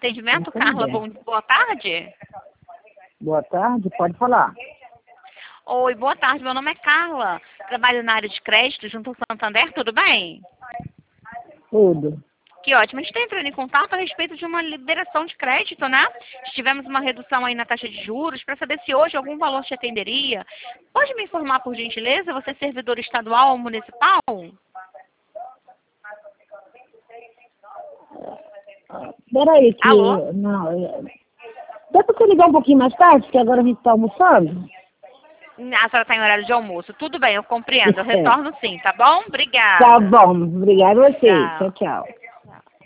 atendimento, Muito Carla, bem. boa tarde. Boa tarde, pode falar. Oi, boa tarde, meu nome é Carla, trabalho na área de crédito junto ao Santander, tudo bem? Tudo. Que ótimo, a gente está entrando em contato a respeito de uma liberação de crédito, né? Tivemos uma redução aí na taxa de juros, para saber se hoje algum valor te atenderia. Pode me informar, por gentileza, você é servidor estadual ou municipal? Peraí, que... Alô? Não, dá pra você ligar um pouquinho mais tarde, que agora a gente tá almoçando? A senhora está em horário de almoço. Tudo bem, eu compreendo. Eu É. retorno sim, tá bom? Tá Obrigada. bom, obrigada a você. Tchau, Tchau. tchau.